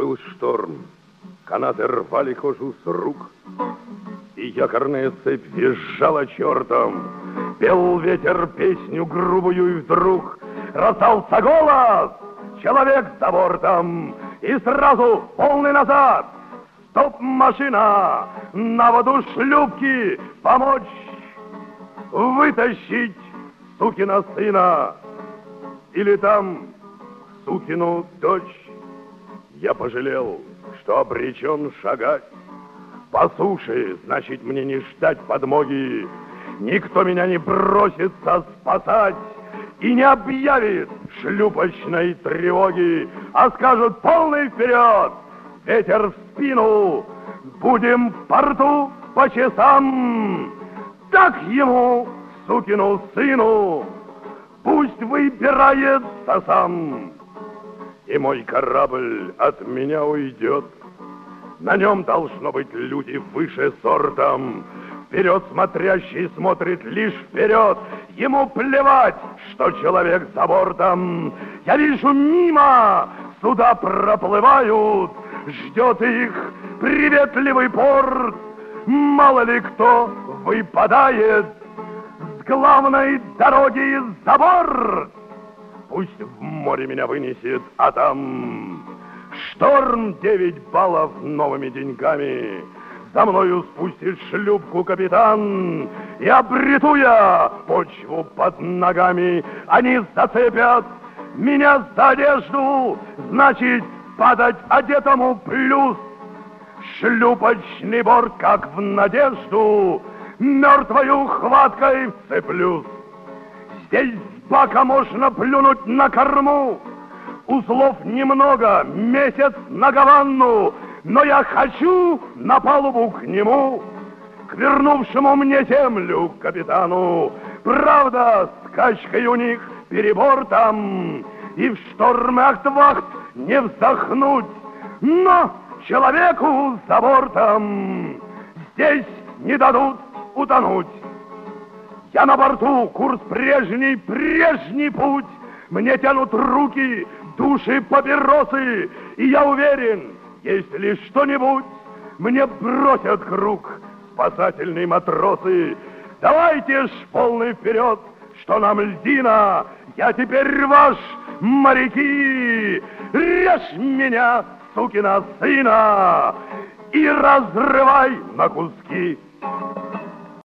Был шторм, канаты рвали кожу с рук, и якорная цепь визжала чертом. Пел ветер песню грубую, и вдруг раздался голос: человек за бортом, и сразу полный назад. Стоп, машина, на воду шлюпки, помочь вытащить сукина сына, или там сукину дочь. Я пожалел, что обречен шагать по суше, значит, мне не ждать подмоги. Никто меня не бросится спасать и не объявит шлюпочной тревоги, а скажут: полный вперед, ветер в спину, будем в порту по часам. Так ему, сукину сыну, пусть выбирается сам. И мой корабль от меня уйдет. На нем должно быть люди выше сортом. Вперед смотрящий смотрит лишь вперед. Ему плевать, что человек за бортом. Я вижу, мимо суда проплывают. Ждет их приветливый порт. Мало ли кто выпадает с главной дороги за борт. Пусть в море меня вынесет, а там шторм 9 баллов новыми деньгами. За мною спустит шлюпку капитан, и обрету я почву под ногами. Они зацепят меня за одежду, значит, падать одетому плюс. Шлюпочный борт, как в надежду, мертвою хваткой вцеплюсь. Здесь с бака можно плюнуть на корму. Узлов немного, месяц на Гаванну, но я хочу на палубу к нему, к вернувшему мне землю капитану. Правда, с качкой у них перебор там, и в шторм ахт-вахт не вздохнуть, но человеку за бортом здесь не дадут утонуть. Я на борту, курс прежний, прежний путь. Мне тянут руки, души, папиросы, и я уверен, если что-нибудь мне бросят круг спасательные матросы. Давайте ж полный вперед, что нам льдина, я теперь ваш, моряки. Режь меня, сукина сына, и разрывай на куски.